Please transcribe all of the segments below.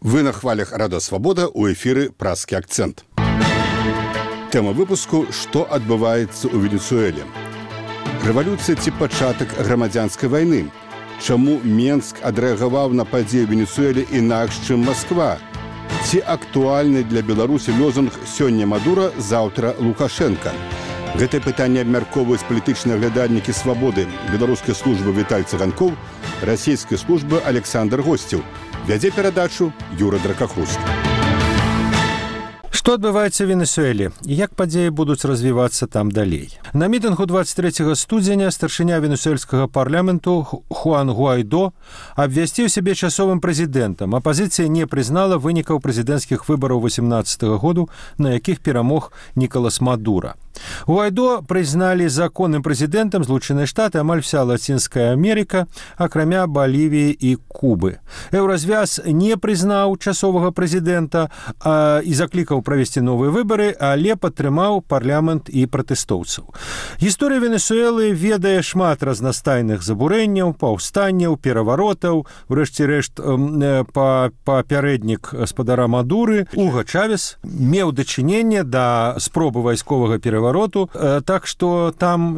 Вы на хвалях Радио Свобода, у эфиры «Празкі акцент». Тема выпуску «Што адбываецца ў Венесуэле». Рэвалюцыя ці пачатак грамадзянскай вайны. Чаму Менск адрэагаваў на падзеі ў Венесуэле інакш, чым Масква? Ці актуальны для Беларусі лозунг «Сёння Мадура, заўтра Лукашенка»? Гэтае пытанне абмяркоўваюць палітычныя аглядальнікі «Свабоды», беларускай службы Віталь Цыганкоў, расійскай службы Александр Госцеў. Вядзе перадачу Юра Дракахруст. Што адбываецца ў Венесуэле і як падзеі будуць развівацца там далей? На мітынгу 23 студзеня старшыня венесуэльскага парламенту Хуан Гуайдо абвясціў сябе часовым прэзідэнтам. Апазіцыя не прызнала вынікаў прэзідэнцкіх выбараў 18 году, на якіх перамог Нікалас Мадура. Гуайдо прызналі законным прэзідэнтам Злучаныя Штаты, амаль вся Лацінская Амерыка, акрамя Балівіі і Кубы. Еўразвяз не прызнаў часовага прэзідэнта і заклікаў правесці новыя выбары, але падтрымаў парламент і пратэстоўцаў. Гісторыя Венесуэлы ведае шмат разнастайных забурэнняў, паўстанняў, пераваротаў. Урэшце рэшт, папярэднік гаспадара Мадуры, Уго Чавес, меў дачыненне да спробы вайсковага перавароту, так што там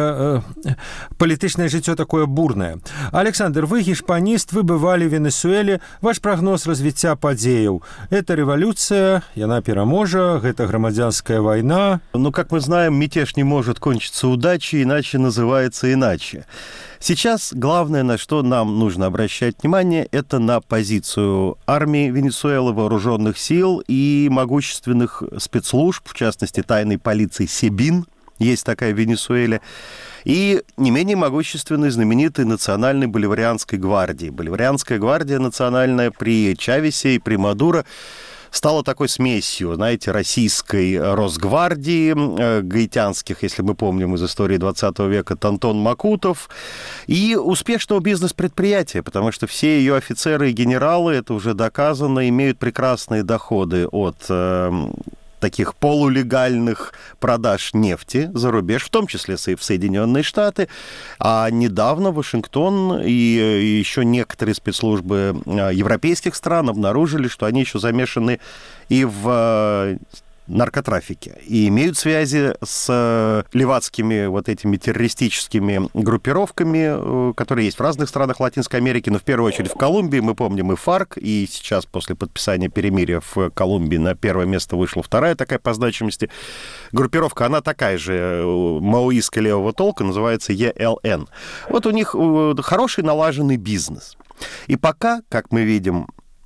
палітычнае жыццё такое бурнае. Александр, вы гішпаніст, вы бывалі в Венесуэле. Ваш прагноз развіцця падзеяў. Это рэвалюцыя, яна пераможа, гэта грамадзянская вайна. Как мы знаем, мятеж не может кончиться удачей, иначе называется иначе. Сейчас главное, на что нам нужно обращать внимание, это на позицию армии Венесуэлы, вооруженных сил и могущественных спецслужб, в частности, тайной полиции СЕБИН, есть такая в Венесуэле, и не менее могущественной знаменитой национальной боливарианской гвардии. Боливарианская гвардия национальная при Чавесе и при Мадуро стала такой смесью, знаете, российской Росгвардии, гаитянских, если мы помним из истории 20 века, Тантон Макутов, и успешного бизнес-предприятия, потому что все ее офицеры и генералы, это уже доказано, имеют прекрасные доходы от таких полулегальных продаж нефти за рубеж, в том числе и в Соединенные Штаты. А недавно Вашингтон и еще некоторые спецслужбы европейских стран обнаружили, что они еще замешаны и в наркотрафике, и имеют связи с левацкими этими террористическими группировками, которые есть в разных странах Латинской Америки, но в первую очередь в Колумбии. Мы помним и ФАРК, и сейчас после подписания перемирия в Колумбии на первое место вышла вторая такая по значимости группировка. Она такая же, маоистская левого толка, называется ЕЛН. У них хороший налаженный бизнес. И пока, как мы видим,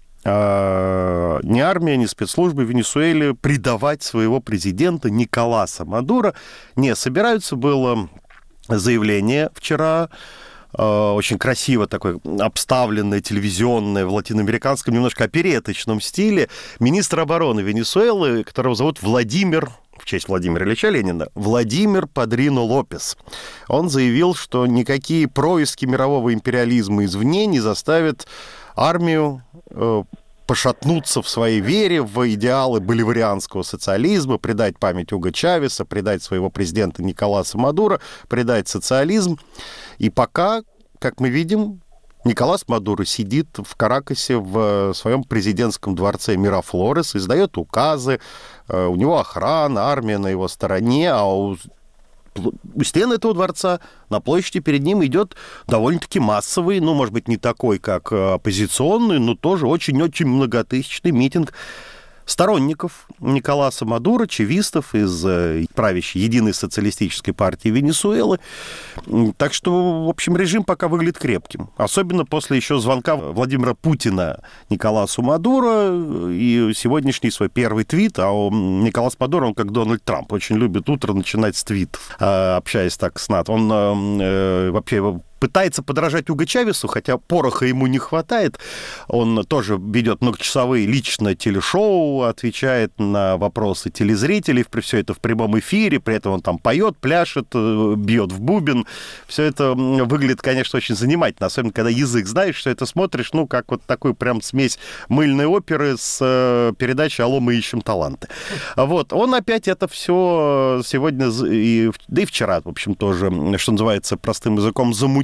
ни армия, ни спецслужбы в Венесуэле предавать своего президента Николаса Мадуро не собираются. Было заявление вчера, очень красиво такое, обставленное, телевизионное, в латиноамериканском, немножко опереточном стиле, министра обороны Венесуэлы, которого зовут Владимир, в честь Владимира Ильича Ленина, Владимир Падрино Лопес. Он заявил, что никакие происки мирового империализма извне не заставят армию пошатнуться в своей вере в идеалы боливарианского социализма, предать память Уго Чавеса, предать своего президента Николаса Мадуро, предать социализм. И пока, как мы видим, Николас Мадуро сидит в Каракасе в своем президентском дворце Мирафлорес, издает указы, у него охрана, армия на его стороне, а у стен этого дворца на площади перед ним идет довольно-таки массовый, может быть, не такой, как оппозиционный, но тоже очень-очень многотысячный митинг сторонников Николаса Мадуро, чавистов из правящей Единой социалистической партии Венесуэлы. Так что, в общем, режим пока выглядит крепким. Особенно после еще звонка Владимира Путина Николасу Мадуро и сегодняшний свой первый твит. А Николас Мадуро, он как Дональд Трамп, очень любит утро начинать с твитов, общаясь так с НАТО. Он вообще пытается подражать Уго Чавесу, хотя пороха ему не хватает. Он тоже ведет многочасовые лично телешоу, отвечает на вопросы телезрителей, все это в прямом эфире, при этом он там поет, пляшет, бьет в бубен. Все это выглядит, конечно, очень занимательно, особенно когда язык знаешь, все это смотришь, как такую прям смесь мыльной оперы с передачей «Алло, мы ищем таланты». Он опять это все сегодня, да и вчера, в общем, тоже, что называется, простым языком замутил,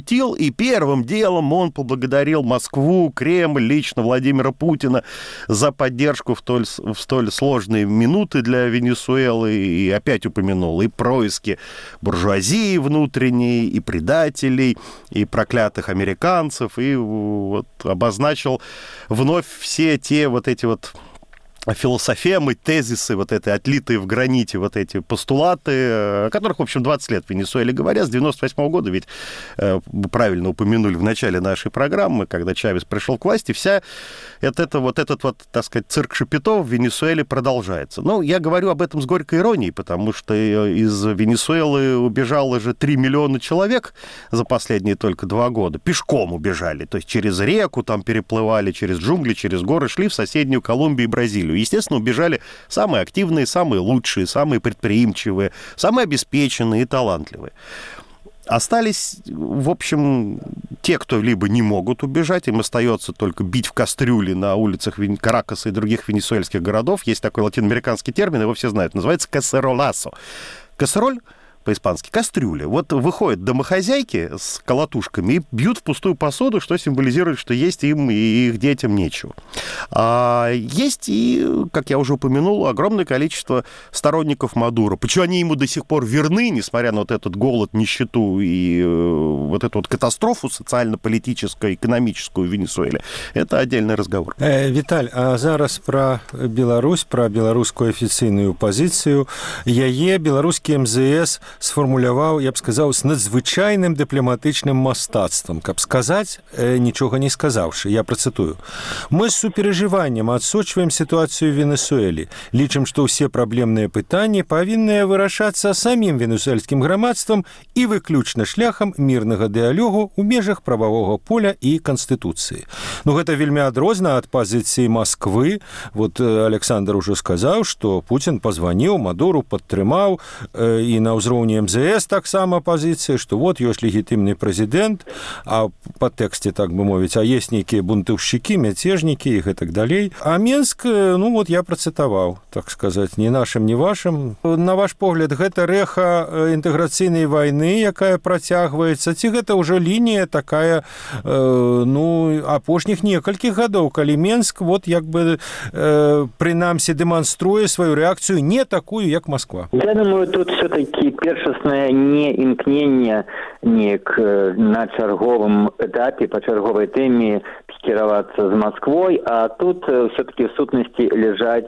пошутил, и первым делом он поблагодарил Москву, Кремль, лично Владимира Путина за поддержку в столь сложные минуты для Венесуэлы, и опять упомянул и происки буржуазии внутренней, и предателей, и проклятых американцев, и вот обозначил вновь все те вот эти вот философемы, тезисы, вот эти отлитые в граните, вот эти постулаты, о которых, в общем, 20 лет в Венесуэле говорят, с 98 года, ведь вы правильно упомянули в начале нашей программы, когда Чавес пришел к власти, вся этот, так сказать, цирк Шапито в Венесуэле продолжается. Ну, я говорю об этом с горькой иронией, потому что из Венесуэлы убежало же 3 миллиона человек за последние только 2 года. Пешком убежали, то есть через реку там переплывали, через джунгли, через горы, шли в соседнюю Колумбию и Бразилию. Естественно, убежали самые активные, самые лучшие, самые предприимчивые, самые обеспеченные и талантливые. Остались, в общем, те, кто либо не могут убежать, им остается только бить в кастрюли на улицах Каракаса и других венесуэльских городов. Есть такой латиноамериканский термин, его все знают, называется касероласо. Касероль по-испански кастрюля. Вот выходят домохозяйки с колотушками и бьют в пустую посуду, что символизирует, что есть им и их детям нечего. А есть и, как я уже упомянул, огромное количество сторонников Мадуро. Почему они ему до сих пор верны, несмотря на вот этот голод, нищету и вот эту вот катастрофу социально-политическую, экономическую в Венесуэле, это отдельный разговор. Віталь, а зараз про Беларусь, про беларускую афіцыйную пазіцыю. Яе беларускі МЗС сфармуляваў, я б сказаў, з надзвычайным дыпламатычным мастацтвам, каб сказаць, нічога не сказаўшы. Я працытую. Мы з суперажываннем адсочваем сітуацыю в Венесуэле. Лічым, што ўсе праблемныя пытанні павінныя вырашацца самім венесуэльскім грамадствам і выключна шляхам мірнага дыялогу ў межах прававога поля і канстытуцыі. Ну, гэта вельмі адрозна ад пазіцыі Москвы. Вот Александр уже сказаў, што Путин позваніў, Мадуру падтрымаў, і на ўзроўні МЗС таксама пазіцыя, што вот ёсць легітымны прэзідэнт, а па тэксце, так бы мовіць, а есть нейкія бунтаўшчыкі, мяцежнікі і гэтак далей. А Менск, ну вот я працытаваў, так сказаць, ні нашым, ні вашым. На ваш погляд, гэта рэха інтэграцыйнай вайны, якая працягваецца, ці гэта ўжо лінія такая, ну, апошніх некалькіх гадоў, калі Менск, вот як бы прынамсі дэманструе сваю рэакцыю не такую, як Москва? Я думаю, тут все-таки першаснае не імкненне неяк на чарговым этапе, па чарговай тэме кіравацца з Москвой, а тут все-таки в сутнасці ляжаць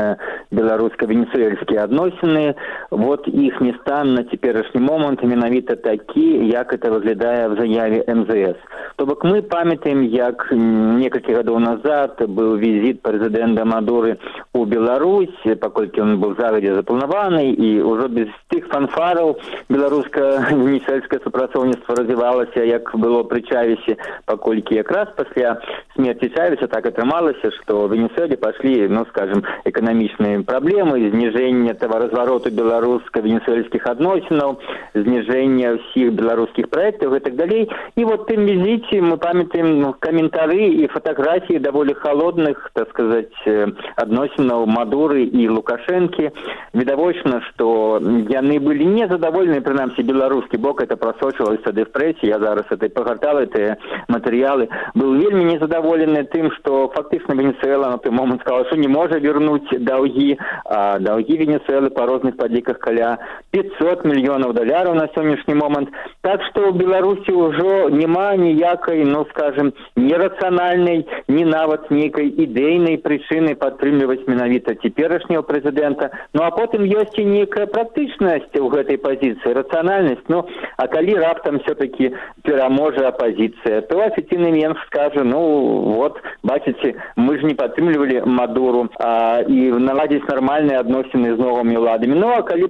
беларуска-венесуэльскія адносіны. Вот іх не стан на цяперашні момант менавіта такі, як это выглядае в заяве МЗС. То бок мы памятаем, як некалькі гадоў назад быў візіт прэзідэнта Мадуры у Беларусь, паколькі он быў загадзя запланаваны, і ўжо без тых фанфараў беларуска-венесуэльскае супрацоўніцтва развівалася, як было пры Чавесе, паколькі якраз пасля смерти Чавеса так атрымалася, што в Венесуэле пашлі, ну, скажем, эканамічныя праблемы, зніжэнне таваразвароту беларуска-венесуэльскіх адносінаў, зніжэнне ўсіх беларускіх праектаў і так далей. І вот тым візіце мы памятаем каментары і фатаграфіі даволі халодных, так сказаць, адносінаў Мадуры і Лукашэнкі. Відавочна, што яны былі незадаволены, прынамсі беларускі бок, это прасочвалася тады в прэсе, я зараз это пагартал, гэтыя матэрыялы, быў вельмі незадаволены тым, што фактычна Венесуэла на той момент сказала, што не можа вернуць даўгі, а даўгі Венесуэлы па розных падліках каля 500 мільёнаў даляраў на сённяшні момант. Так што ў Беларусі ўжо няма ніякай, ну, скажем, нерацыянальнай, ні нават нейкай ідэйнай прычыны падтрымліваць менавіта цяперашняго прэзідэнта. Ну, а потым ёсць і нейкая практычнасць у гэтай пазіцыі, рацыянальнасць. Ну, а калі раптам все-таки пераможа апозіцыя, то афіцыйны Менск скажа, ну, вот, бачыце, мы ж не падтрымлівалі Мадуру, і наладзіць нармальныя адносіны з новымі ўладамі. Ну, а калі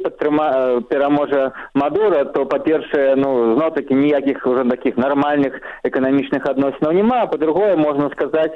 пераможа Мадура, то, па-першае, ну, зноў-такі ніякіх уже таких нармальных эканамічных адносінаў няма, а па-другое, можна сказаць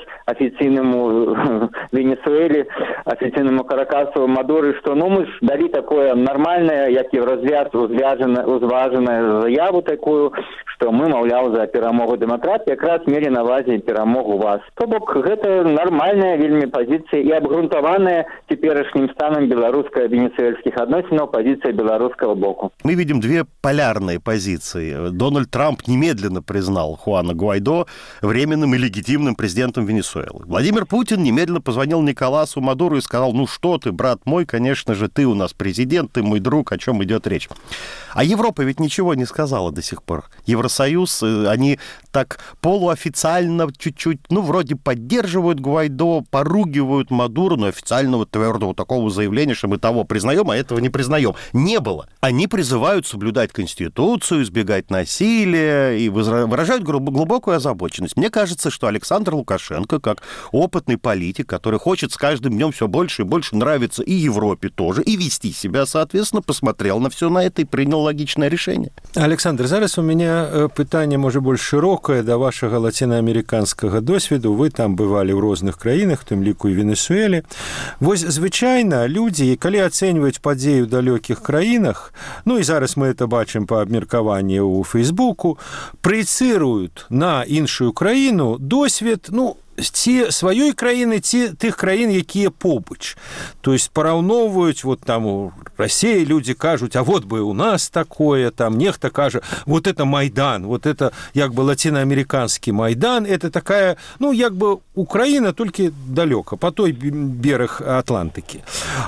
афіцыйнаму Венесуэле, афіцыйнаму Каракасу Мадуры, што, ну, мы ж далі такое нармальнае, як і в узважаную заяву такую, што мы, маўляў, за перамогу дэмакратыі якраз мелі на ўвазе перамогу вас. То бок, гэта нармальная вельмі пазіцыя і абгрунтаваная цяперашнім станам беларуска-венесуэльскіх адносінаў пазіцыя беларускага боку. Мы видим две полярные позиции. Дональд Трамп немедленно признал Хуана Гуайдо временным и легитимным президентом Венесуэлы. Владимир Путин немедленно позвонил Николасу Мадуру и сказал: ну что ты, брат мой, конечно же, ты у нас президент, ты мой друг, о чем идет речь. А Европа ведь ничего не сказала до сих пор. Евросоюз, они так полуофициально чуть-чуть, вроде поддерживают Гуайдо, поругивают Мадуру, но официального твердого такого заявления, что мы того признаем, а этого не признаем, не было. Они призывают соблюдать Конституцию, избегать насилия и выражают глубокую озабоченность. Мне кажется, что Александр Лукашенко, как опытный политик, который хочет с каждым днем все больше и больше нравиться и Европе тоже, и вести себя, соответственно, посмотрел на все на это и принял логичное решение. Александр, зараз у меня пытанне, может, больше широкое до вашего латиноамериканского досведу. Вы там бывали в разных краинах, в том лику и Венесуэле. Вось, звычайно, люди, коли оценивают подеи в далеких краинах, и зараз мы это бачим по обмеркованию у Фейсбуку, проецируют на іншую краину досвед, ці сваёй краіны, ці тых краін, якія побач. То есть параўноўваюць, вот там у России люди кажуць, а вот бы у нас такое, там нехта кажа, вот это Майдан, вот это як бы латиноамериканский Майдан, это такая, як бы Украина, только далёка, по той берег Атлантыкі.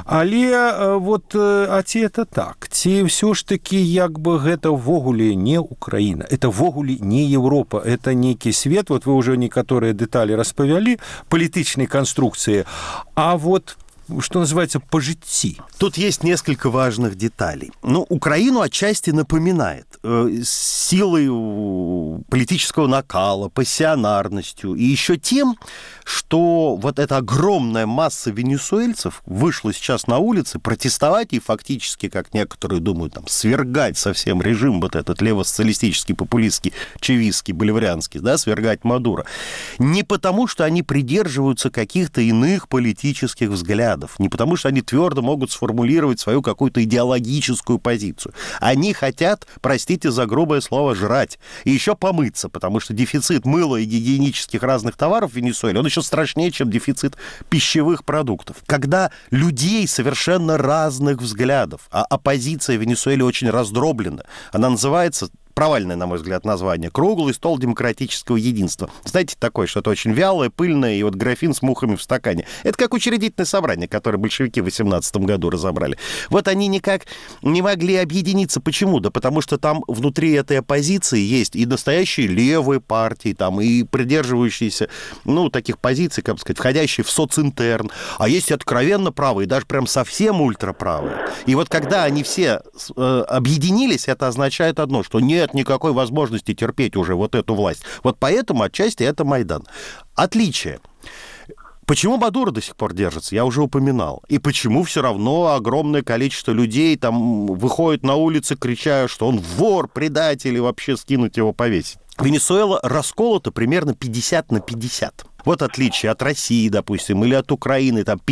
Але вот, а ці это так? Ці ўсё ж таки як бы гэта ввогуле не Украина, это ввогуле не Европа, это нейкі свет, вот вы уже некаторыя дэталі распавялі, палітычнай конструкции, а вот что называется, по житти. Тут есть несколько важных деталей. Украину отчасти напоминает силой политического накала, пассионарностью и еще тем, что вот эта огромная масса венесуэльцев вышла сейчас на улицы протестовать и фактически, как некоторые думают, свергать совсем режим вот этот левосоциалистический, популистский, чавистский, боливарианский, свергать Мадуро. Не потому, что они придерживаются каких-то иных политических взглядов, не потому, что они твердо могут сформулировать свою какую-то идеологическую позицию. Они хотят, простите за грубое слово, жрать. И еще помыться, потому что дефицит мыла и гигиенических разных товаров в Венесуэле, он еще страшнее, чем дефицит пищевых продуктов. Когда людей совершенно разных взглядов, а оппозиция в Венесуэле очень раздроблена, она называется... провальное, на мой взгляд, название. «Круглый стол демократического единства». Знаете, такое что-то очень вялое, пыльное, и вот графин с мухами в стакане. Это как учредительное собрание, которое большевики в 18 году разобрали. Вот они никак не могли объединиться. Почему? Да потому что там внутри этой оппозиции есть и настоящие левые партии, там, и придерживающиеся, таких позиций, как бы сказать, входящие в социнтерн, а есть откровенно правые, даже прям совсем ультраправые. И вот когда они все объединились, это означает одно, что нет никакой возможности терпеть уже вот эту власть. Вот поэтому отчасти это Майдан. Отличие. Почему Мадуро до сих пор держится, я уже упоминал. И почему все равно огромное количество людей там выходит на улицы, крича, что он вор, предатель, и вообще скинуть его, повесить. Венесуэла расколота примерно 50 на 50. Вот отличие от России, допустим, или от Украины, там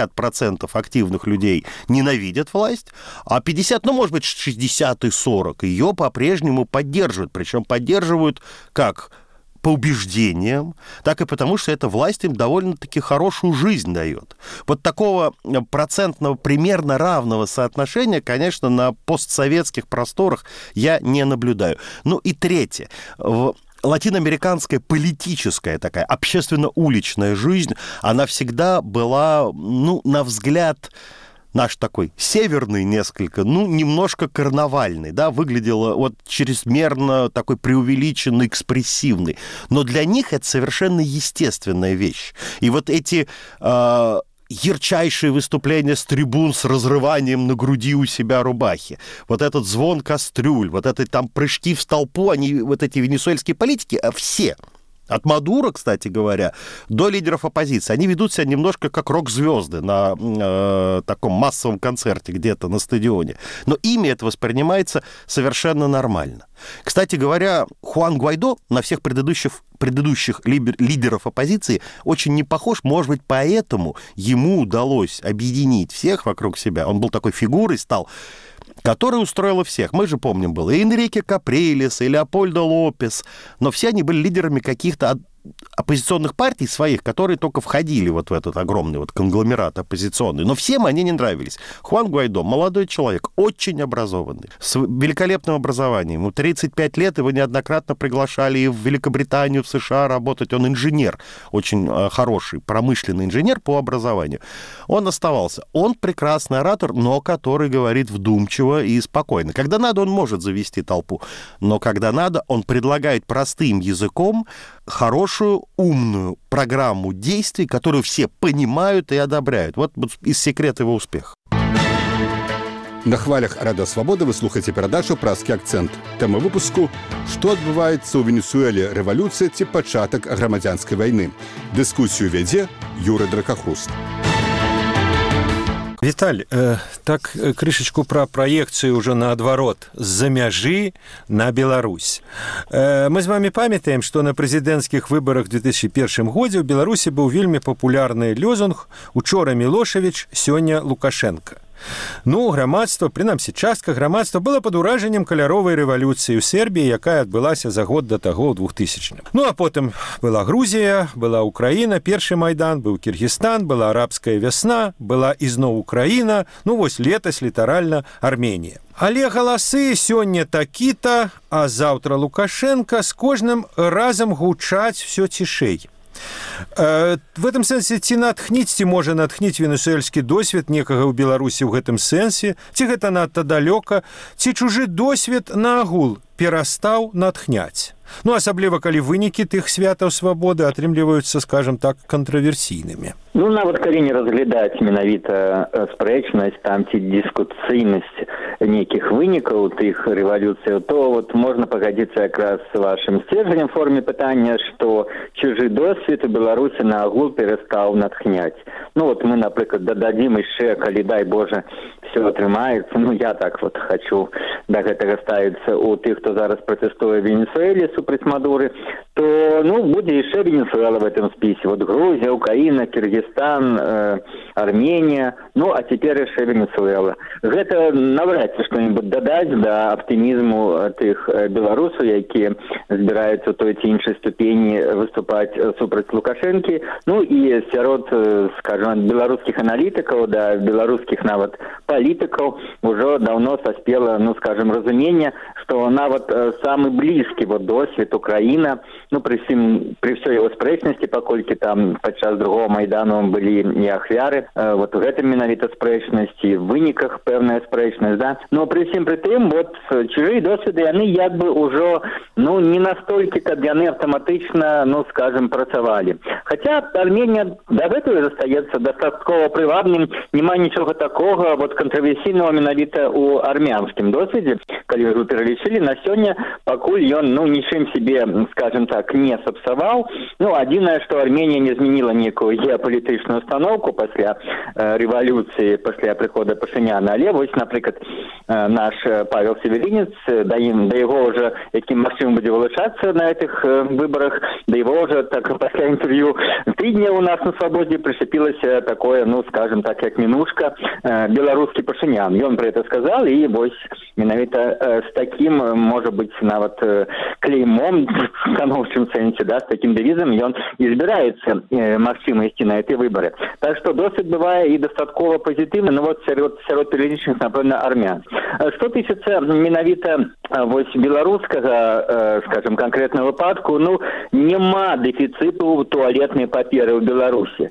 50% активных людей ненавидят власть, а 50, может быть, 60 и 40 ее по-прежнему поддерживают. Причем поддерживают как по убеждениям, так и потому, что эта власть им довольно-таки хорошую жизнь дает. Вот такого процентного, примерно равного соотношения, конечно, на постсоветских просторах я не наблюдаю. И третье. Латиноамериканская политическая такая общественно-уличная жизнь, она всегда была, на взгляд наш такой северный несколько, немножко карнавальный, выглядела вот чрезмерно такой преувеличенный, экспрессивный. Но для них это совершенно естественная вещь. И вот эти... ярчайшие выступления с трибун с разрыванием на груди у себя рубахи, вот этот звон кастрюль, вот это там прыжки в толпу, они, вот эти венесуэльские политики, все, от Мадуро, кстати говоря, до лидеров оппозиции, они ведут себя немножко как рок-звезды на таком массовом концерте где-то на стадионе. Но ими это воспринимается совершенно нормально. Кстати говоря, Хуан Гуайдо на всех предыдущих лидеров оппозиции очень не похож. Может быть, поэтому ему удалось объединить всех вокруг себя. Он был такой фигурой, стал которая устроила всех. Мы же помним, было и Энрике Каприлес, и Леопольдо Лопес, но все они были лидерами каких-то оппозиционных партий своих, которые только входили вот в этот огромный вот конгломерат оппозиционный. Но всем они не нравились. Хуан Гуайдо, молодой человек, очень образованный, с великолепным образованием. Ему 35 лет, его неоднократно приглашали и в Великобританию, в США работать. Он инженер, очень хороший, промышленный инженер по образованию. Он оставался. Он прекрасный оратор, но который говорит вдумчиво и спокойно. Когда надо, он может завести толпу. Но когда надо, он предлагает простым языком хорошую, умную программу действий, которую все понимают и одобряют. Вот из секрета его успеха. На хвалях Радио Свабода вы слухаеце перадачу «Празкі акцэнт». Тэма выпуску «Што адбываецца ў Венесуэле рэвалюцыя ці пачатак грамадзянскай вайны». Дыскусію вядзе Юрый Дракахруст. Виталь, так крышечку про проекцию уже наадварот з-за мяжы на Беларусь. Мы з вами памятаем, что на прэзідэнцкіх выбарах 2001 годзе ў Беларусі быў вельмі папулярны лозунг «Учора Мілошавіч, сёння Лукашенко». Ну, грамадства, прынамсі частка грамадства, была пад уражаннем каляровай рэвалюцыі ў Сербіі, якая адбылася за год да таго ў 2000-м. Ну, а потым была Грузія, была Украіна, першы Майдан, быў Кіргізстан, была арабская вясна, была ізноў Украіна, ну, вось летась літаральна Арменія. Але галасы сёння такі-то, а заўтра Лукашенко з кожным разам гучаць всё цішэй. В гэтым сэнсе ці натхніць, ці можа натхніць венесуэльскі досвед некага ў Беларусі ў гэтым сэнсе, ці гэта надта далёка, ці чужы досвед наагул перастаў натхняць. Ну, асабліва, калі вынікі тых святаў свабоды атрымліваюцца, скажем так, кантраверсійнымі. Ну, нават калі не разглядаць менавіта спрэчнасць там ці дыскусійнасць нейкіх вынікаў тых рэвалюцыяў, то вот можна пагадзіцца якраз з вашым сцежаннем в форме пытання, што чужы досвед у Беларусі наогул перастаў натхняць. Ну, вот мы, напрыклад, дададзім яшчэ, калі, дай Боже, все атрымаецца, ну, я так вот хочу да гэтага ставіцца у тых, хто зараз пратэстуе в Венесуэле супраць Мадуры, то, ну, будзе яшчэ Венесуэла в этом спісе. Вот Грузія, Украіна, Кіргізстан, Арменія, ну, а цяпер яшчэ Венесуэла. Гэта навряд ці што-небудзь дадаць да аптымізму тых беларусаў, якія збіраюцца ў той ці іншай ступені выступаць супраць Лукашэнкі. Ну, і сярод, скажем, беларускіх аналітыкаў, да беларускіх нават палітыкаў ўжо даўно саспела, ну, скажем, разуменне, што нават самы блізкі вот досвед Украіна, ну, при всёй его спрэчнасці, паколькі там падчас другого Майдану былі не ахвяры, вот у гэтым менавіта спрэчнасці, в выніках пэўная спрэчнасць, да, но при всім при тым, вот чужыя досведы, яны як бы ўжо, ну, не настолькі, каб яны аўтаматычна, ну, скажем, працавалі. Хаця Арменія дагэтуль застаецца дастаткова прывабным, няма нічога такога вот кантраверсійнага менавіта у армянскім досведзе, калі вы пералічылі, на сёння пакуль ён, ну, нічым себе, скажем так, не сапсаваў. Ну, адзінае, што Арменія не змяніла некую геапалітычную установку пасля рэвалюцыі, пасля прыхода Пашыняна. Але вось, напрыклад, наш Павел Северинец, да яго ўжо, якім магчыма будзе вылучацца на гэтых выбарах, да яго ўжо так пасля інтэрв'ю тыдня у нас на Свабодзе прышапілася такое, ну, скажем так, як мінушка, беларускі Пашынян. Ён пра гэта сказал, і вось менавіта з такім, можа быць, нават клеймом в становчым сэнсе, да, з такім дэвізам ён і збіраецца магчыма ісці на гэтыя выбары. Так што досвед бывае і дастаткова пазітыўны, ну вот сярод пералічаных, напэўна, армян. Што тычыцца менавіта вось беларускага, скажем, канкрэтнага выпадку, ну, няма дэфіцыту туалетнай паперы ў Беларусі.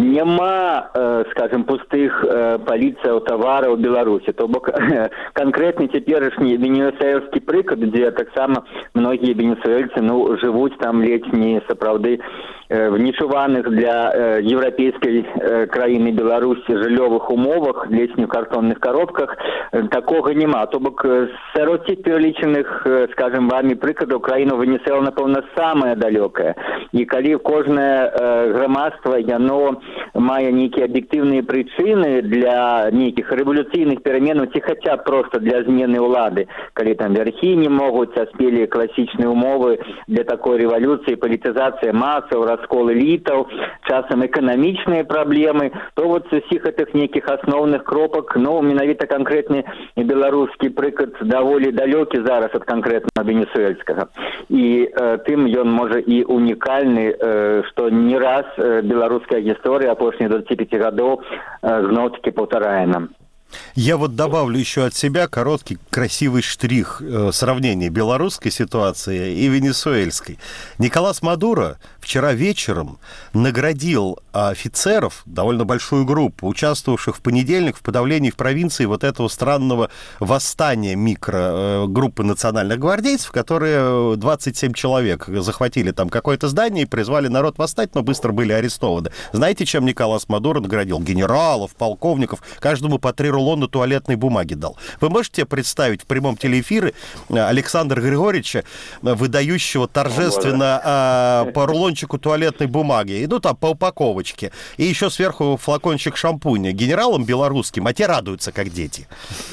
Няма, скажем, пустых паліцыяў тавараў у Беларусі. То бок канкрэтны цяперашні венесуэльскі прыклад, дзе таксама многія венесуэльцы, ну, жывуць там ледзь не сапраўды в нечуваных для еўрапейскай краіны Беларусі жыллёвых умовах, ледзь не в картонных коробках, такога няма. То бок сярод цих пералічаных, скажем, вами прыкладаў, краіна Венесуэла, напэўна, самая далёкая. І калі кожнае грамадства, яно мае нейкія аб'ектыўныя прычыны для нейкіх рэвалюцыйных пераменаў, ці хаця просто для змены ўлады, калі там вярхі не могуць, а спелі класічныя умовы для такой рэвалюцыі, палітызацыя масаў, раскол элітаў, часам эканамічныя праблемы, то вот з усіх гэтых нейкіх асноўных кропак, менавіта канкрэтны беларускі прыклад даволі далёкі зараз ад канкрэтна венесуэльскага. І тым ён можа і унікальны, што не раз беларуская гісторыя апошніх 25 гадоў зноў-таки паўтарае нам. Я вот добавлю еще от себя короткий красивый штрих сравнения белорусской ситуации и венесуэльской. Николас Мадуро вчера вечером наградил офицеров, довольно большую группу, участвовавших в понедельник в подавлении в провинции вот этого странного восстания микрогруппы национальных гвардейцев, которые 27 человек захватили там какое-то здание и призвали народ восстать, но быстро были арестованы. Знаете, чем Николас Мадуро наградил? Генералов, полковников, каждому по 3 рулона туалетной бумаги дал. Вы можете представить в прямом телеэфире Александра Григорьевича, выдающего торжественно по рулончику туалетной бумаги, и там по упаковочке, и еще сверху флакончик шампуня генералам белорусским, а те радуются, как дети.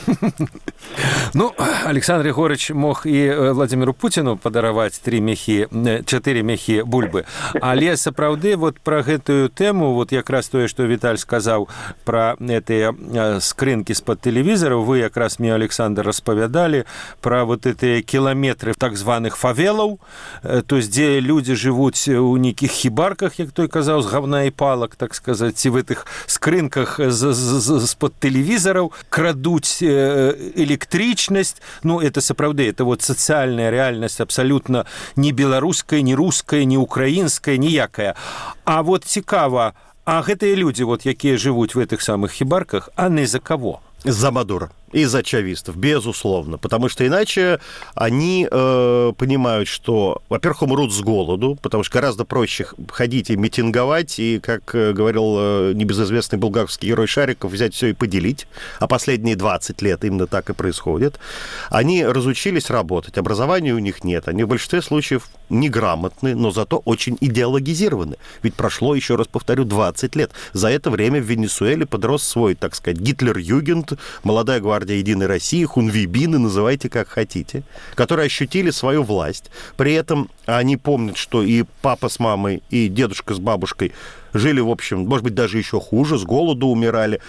Александр Григорьевич мог и Владимиру Путину падараваць 4 мехі бульбы. Але сапраўды вот про гэтую тему, вот якраз тое, што Віталь сказаў про гэтыя скрынкі з-пад тэлевізараў, вы якраз мне, Александр, распавядалі про вот гэтыя кіламетры так званых фавелаў, то есть дзе людзі жывуць у нейкіх хібарках, як той казаў, з гавна і палак, так сказаць, ці в гэтых скрынках з-пад тэлевізараў, крадуць электрычнасць. Это сапраўды, это вот сацыяльная рэальнасць абсалютна не беларуская, не руская, не украінская, ніякая. А вот цікава, а гэтыя людзі, вот, якія жывуць в этих самых хібарках, они за кого? За Мадуро и за чавистов, безусловно. Потому что иначе они понимают, что, во-первых, умрут с голоду, потому что гораздо проще ходить и митинговать, и, как говорил небезызвестный булгаковский герой Шариков, взять все и поделить. А последние 20 лет именно так и происходит. Они разучились работать, образования у них нет. Они в большинстве случаев неграмотны, но зато очень идеологизированы. Ведь прошло, еще раз повторю, 20 лет. За это время в Венесуэле подрос свой, так сказать, Гитлер-Югент, молодая гвардия Единой России, хунвейбины, называйте как хотите, которые ощутили свою власть. При этом они помнят, что и папа с мамой, и дедушка с бабушкой жили, в общем, может быть, даже еще хуже, с голоду умирали,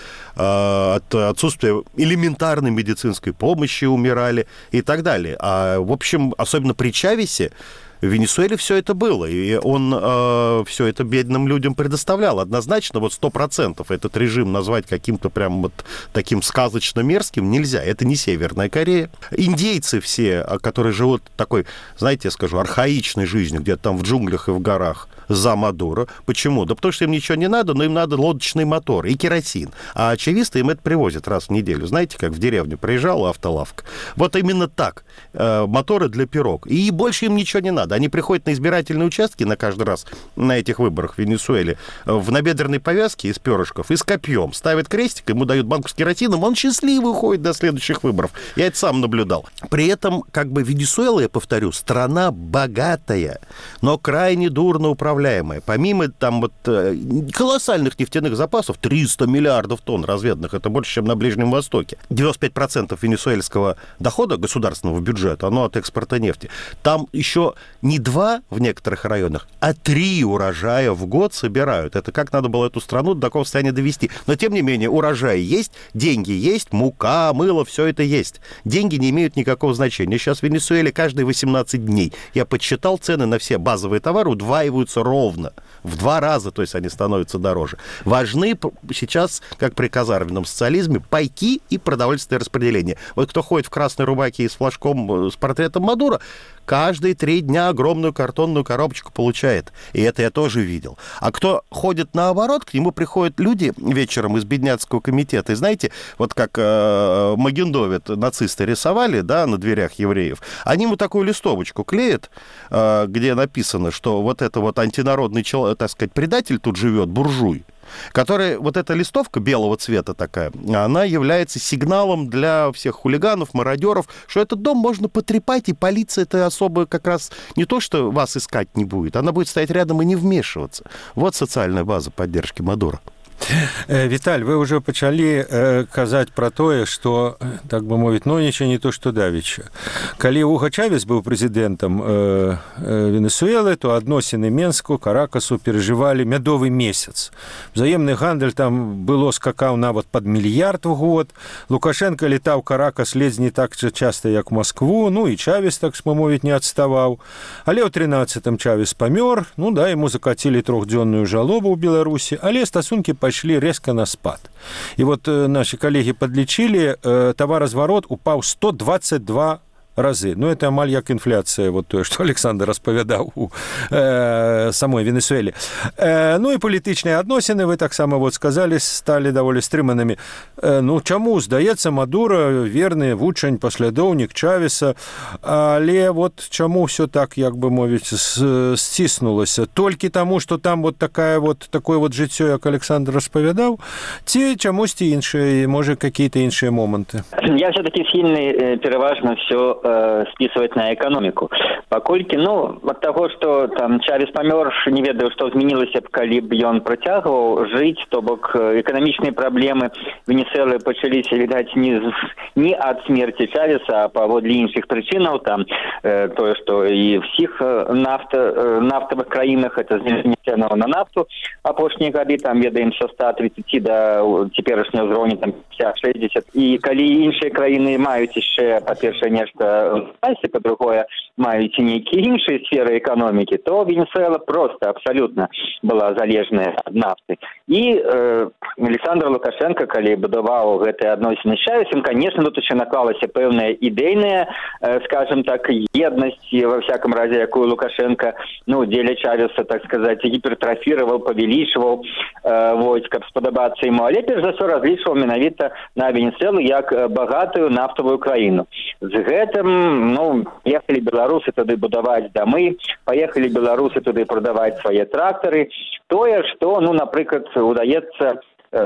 от отсутствия элементарной медицинской помощи умирали и так далее. А, в общем, особенно при Чавесе, в Венесуэле все это было, и он все это бедным людям предоставлял. Однозначно, вот 100% этот режим назвать каким-то прям вот таким сказочно мерзким нельзя. Это не Северная Корея. Индейцы все, которые живут такой, знаете, я скажу, архаичной жизнью, где-то там в джунглях и в горах, за Мадуро. Почему? Да потому что им ничего не надо, но им надо лодочный мотор и керосин. А чависты им это привозят раз в неделю. Знаете, как в деревню приезжала автолавка. Вот именно так. Моторы для пирог. И больше им ничего не надо. Они приходят на избирательные участки на каждый раз на этих выборах в Венесуэле в набедренной повязке из перышков и с копьем. Ставят крестик, ему дают банку с керосином, он счастливый уходит до следующих выборов. Я это сам наблюдал. При этом, как бы, Венесуэла, я повторю, страна богатая, но крайне дурно управляемая. Помимо там вот колоссальных нефтяных запасов, 300 миллиардов тонн разведанных, это больше, чем на Ближнем Востоке. 95% венесуэльского дохода государственного бюджета, оно от экспорта нефти. Там еще не 2 в некоторых районах, а 3 урожая в год собирают. Это как надо было эту страну до такого состояния довести. Но, тем не менее, урожай есть, деньги есть, мука, мыло, все это есть. Деньги не имеют никакого значения. Сейчас в Венесуэле каждые 18 дней, я подсчитал, цены на все базовые товары удваиваются ровно. В 2 раза, то есть они становятся дороже. Важны сейчас, как при казарменном социализме, пайки и продовольственное распределение. Вот кто ходит в красной рубахе и с флажком с портретом Мадуро, каждые 3 дня огромную картонную коробочку получает. И это я тоже видел. А кто ходит наоборот, к нему приходят люди вечером из бедняцкого комитета. И знаете, вот как Магендовит нацисты рисовали, да, на дверях евреев, они ему такую листовочку клеят, где написано, что вот это вот антинародный человек, так сказать, предатель тут живет, буржуй, которая, вот эта листовка белого цвета такая, она является сигналом для всех хулиганов, мародеров, что этот дом можно потрепать, и полиция-то особо как раз не то, что вас искать не будет, она будет стоять рядом и не вмешиваться. Вот социальная база поддержки Мадуро. Віталь, вы ўжо пачалі казаць пра тое, што, так бы мовіць, нічого не то, што давеча. Калі Уго Чавес быў прэзідэнтам Венесуэлы, то адносіны Менску, Каракасу перажывалі мядовы месяц. Взаемны гандаль там было скакаў нават пад мільярд у год. Лукашенко летаў Каракас ледзь не так часта, як Москву, ну і Чавес, так бы мовіць, не адставаў. Але ў 13-м Чавес памёр, ну да, яму закацілі 3-дзённую жалобу ў Беларусі, але стасункі пайшлі резко на спад. И вот наши коллеги подлечили, товарозварот упал 122 разы. Ну, это амаль як инфляция, вот то, что Александр распавядаў у самой Венесуэле. Ну, и палітычныя адносіны, вы таксама вот сказали, стали даволі стрыманымі. Ну, чаму, здаецца, Мадуро верны вучань, паслядоўнік Чавеса, але вот чаму все так, як бы мовіць, сціснулася? Толькі таму, что там вот такое вот жыццё, як Александр распавядаў, ці чамусьці іншыя, можа, какие-то іншыя моманты? Я все-таки сильный, переважно все списывать на экономику. Паколькі, ну, от того, что там Чавес памёр, не ведаю, что змянілася б, калі б ён працягваў жыць, то бок эканамічныя праблемы Венесуэлы пачаліся, відаць, не ад смерти Чавеса, а паводле іншых прычынаў, там тое, што і всіх нафтавых краінах это знижение ценаў на нафту апошнія гады, там ведаем со 130 до цяперашняга ўзроўня там 50-60, і калі іншыя краіны маюць яшчэ, па-першае, нешта по-другое, маюць нейкія іншыя сферы экономики, то Венесуэла просто абсолютно была залежная ад нафты. И Александр Лукашенко, калі будаваў гэтыя адносіны з Чавесам, конечно, тут еще наклалася пэўная ідэйная, скажем так, еднасць, во всяком разе, якую Лукашенко, ну, дзеля Чавеса, так сказать, гипертрофировал, повеличивал, вот, каб сподобацца ему, але перш за все разлічваў менавіта на Венесуэлу як багатую нафтовую краіну. З гэтым, ну, ехали беларусы туды будаваць дамы, поехали беларусы туды продаваць свае трактары. Тое, што, ну, напрыклад, удаецца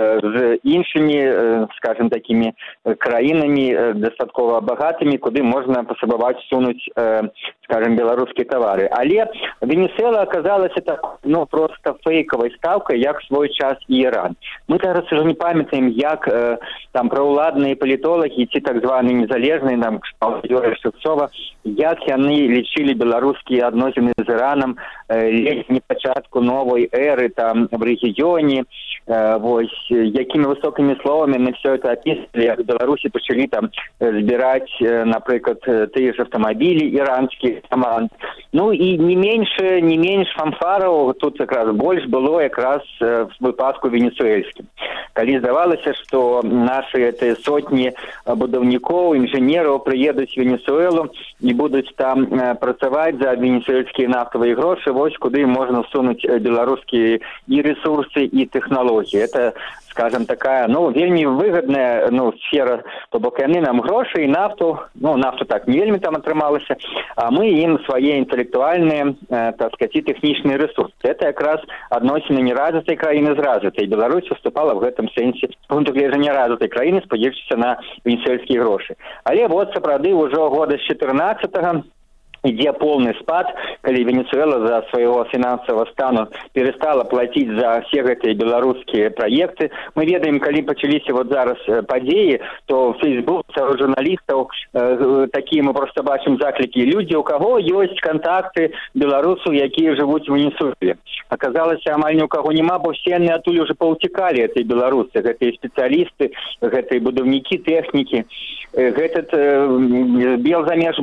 з іншымі, скажем, такими краінамі дастаткова багатымі, куды можна паспрабаваць сунуць, скажем, беларускія тавары. Але Венесуэла оказалася так, ну, просто фейковой ставкой, як свой час і Іран. Мы зараз уже не памятаем, як там праўладныя палітолагі, ці так званыя незалежныя, там, Юрия Шевцова, як яны лічылі беларускія адносіны з Іранам ледзь не пачатку новой эры там в рэгіёне, вось, якими высокими словами мы все это описывали, як Беларуси пачалі там збирать, например, те же автомобили иранские команд. Ну и не меньше фанфаров тут как раз больше было как раз в выпадку венесуэльским. Калі здавалася, что наши это сотни будовников, инженеров приедут в Венесуэлу и будут там працаваць за венесуэльские нафтовые гроши, вось куды можно сунуть белорусские и ресурсы, и технологии. Это, скажем, такая, ну, вельмі выгодная, ну, сфера, то бок яны нам грошы і нафту, ну, нафту так не вельмі там атрымалася, а мы ім свае інтэлектуальныя, так сказать, і тэхнічныя ресурсы. Это як раз адносіны неразвітай краіны з развітай. Беларусь выступала в гэтым сэнсе з пункту гледжання развітай краіны, спадзеючыся на венесуэльскія грошы. Але вот сапраўды ўжо года з 14-го ідзе полный спад, калі Венесуэла за своего финансового стану перестала платить за все гэтыя беларускія проекты. Мы ведаем, калі пачаліся вот зараз падзеі, то в Facebook у журналистов такие мы просто бачым заклики. Люди, у кого есть контакты беларусаў, якія живут в Венесуэле. Оказалось, амаль ни у кого нема, бо все яны адтуль уже поутекали, этой беларусы, гэтыя специалисты, гэтыя будаўнікі, тэхнікі. Гэтат Белзамеж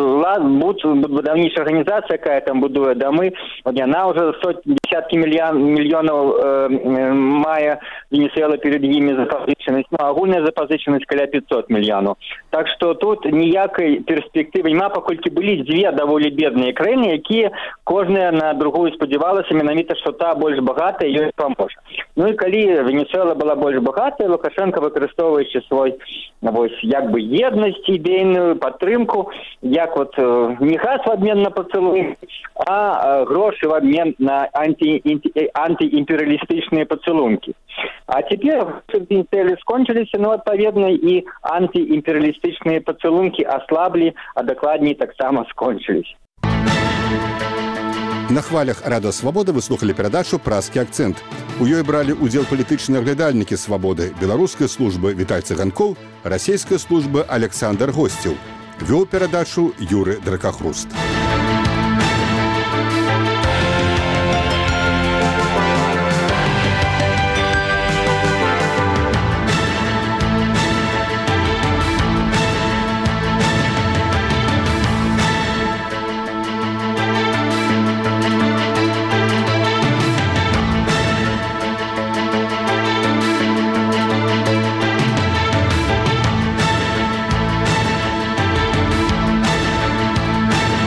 будаўнічая организация, якая там будуе дамы, она уже десятки миллионов мая Венесуэла перед ними запозыченность, ну, агульная запозыченность каля 500 миллионов. Так что тут ніякай перспектывы нема, паколькі былі дзве даволі бедныя краіны, якія кожная на другую спадзявалася менавіта, што та больш багатая ёй паможа. Ну і калі Венесуэла была больш багатая, Лукашенко, выкарыстоўваючы свой, вось, як бы еднасць, ідейную падтрымку, як вот не газ в обмен на поцелуй, а гроши в обмен на антиимпериалистичные поцелунки. А теперь цели скончились, но, отповедно, и антиимпериалистичные поцелунки ослабли, а докладнее так само скончились. На хвалях Радио Свабода вы слухали перадачу «Празкі акцэнт». У ёй бралі ўдзел палітычныя аглядальнікі «Свабоды», беларускай службы Віталь Цыганкоў, расійскай службы Александр Госцеў. Вёў перадачу Юры Дракахруст.